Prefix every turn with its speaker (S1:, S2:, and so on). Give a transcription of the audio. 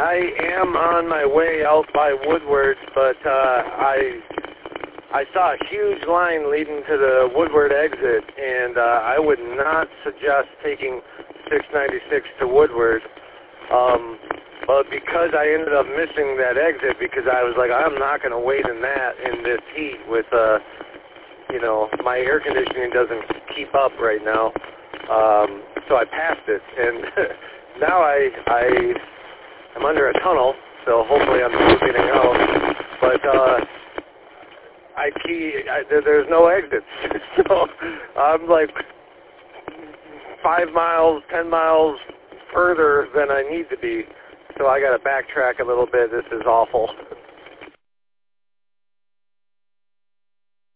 S1: I am on my way out by Woodward, but I saw a huge line leading to the Woodward exit, and I would not suggest taking 696 to Woodward. But because I ended up missing that exit, because I was like, I'm not going to wait in this heat with, my air conditioning doesn't keep up right now. So I passed it, and now I'm under a tunnel, so hopefully I'm still getting out. But there's no exits, so I'm like 5 miles, 10 miles further than I need to be. So I got to backtrack a little bit. This is awful.